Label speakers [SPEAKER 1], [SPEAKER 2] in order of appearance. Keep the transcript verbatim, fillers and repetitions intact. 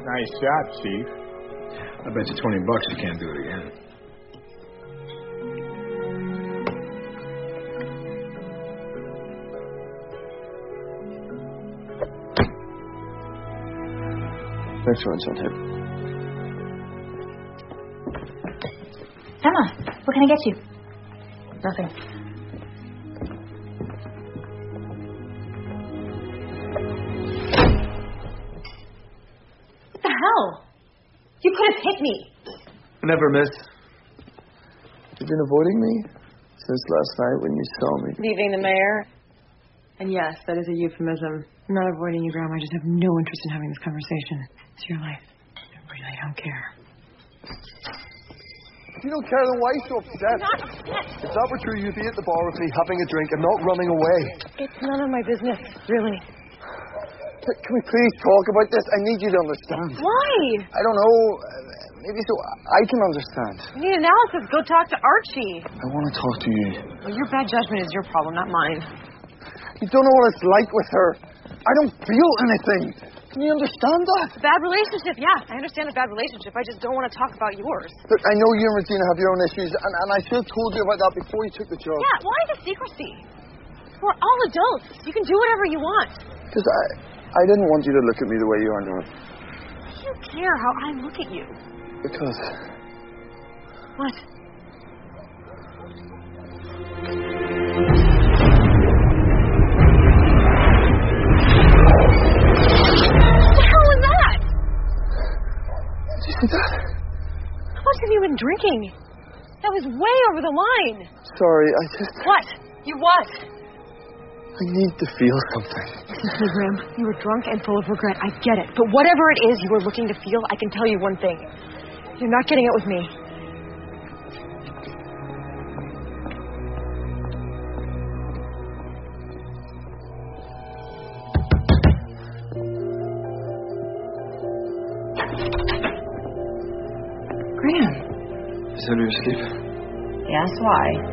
[SPEAKER 1] Nice shot, Chief.
[SPEAKER 2] I bet you twenty bucks you can't do it again.
[SPEAKER 3] Thanks for insulting.
[SPEAKER 4] Emma, what can I get you?
[SPEAKER 5] Nothing.
[SPEAKER 4] What the hell? You could have hit me.
[SPEAKER 3] I never miss. You've been avoiding me since last night when you saw me.
[SPEAKER 5] Leaving the mayor? And yes, that is a euphemism. I'm not avoiding you, Grandma. I just have no interest in having this conversation. It's your life. I really don't care.
[SPEAKER 3] If you don't care, then why are you so upset?
[SPEAKER 4] I'm not upset.
[SPEAKER 3] If that were true, you'd be at the bar with me having a drink and not running away.
[SPEAKER 5] It's none of my business, really.
[SPEAKER 3] Can we please talk about this? I need you to understand.
[SPEAKER 5] Why?
[SPEAKER 3] I don't know. Maybe so I can understand.
[SPEAKER 5] You need analysis. Go talk to Archie.
[SPEAKER 3] I want to talk to you.
[SPEAKER 5] Well, your bad judgment is your problem, not mine.
[SPEAKER 3] You don't know what it's like with her. I don't feel anything. Can you understand that?
[SPEAKER 5] Bad relationship, yeah. I understand a bad relationship. I just don't want to talk about yours.
[SPEAKER 3] Look, I know you and Regina have your own issues, and, and I should have told you about that before you took the job.
[SPEAKER 5] Yeah, why the secrecy? We're all adults. You can do whatever you want.
[SPEAKER 3] Because I, I didn't want you to look at me the way you are doing.
[SPEAKER 5] You care how I look at you.
[SPEAKER 3] Because...
[SPEAKER 5] What? How much have you been drinking? That was way over the line.
[SPEAKER 3] Sorry, I just...
[SPEAKER 5] What? You what?
[SPEAKER 3] I need to feel something.
[SPEAKER 5] Listen to me, Grim. You were drunk and full of regret. I get it. But whatever it is you were looking to feel, I can tell you one thing. You're not getting it with me. Graham.
[SPEAKER 3] Is that your sleep?
[SPEAKER 5] Yes, why?